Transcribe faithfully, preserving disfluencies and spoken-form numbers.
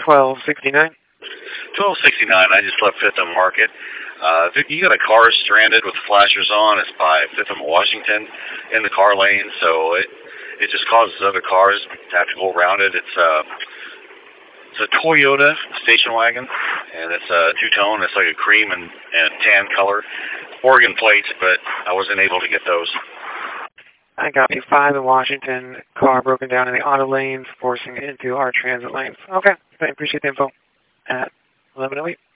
twelve sixty-nine. twelve sixty-nine, I just left Fifth and Market. Uh, if you got a car stranded with flashers on, it's by Fifth and Washington in the car lane, so it it just causes other cars to have to go around it. It's uh, it's a Toyota station wagon, and it's a two-tone. It's like a cream and, and tan color. Oregon plates, but I wasn't able to get those. I got you. Five in Washington, car broken down in the auto lanes, forcing it into our transit lanes. Okay, I appreciate the info. At eleven oh eight.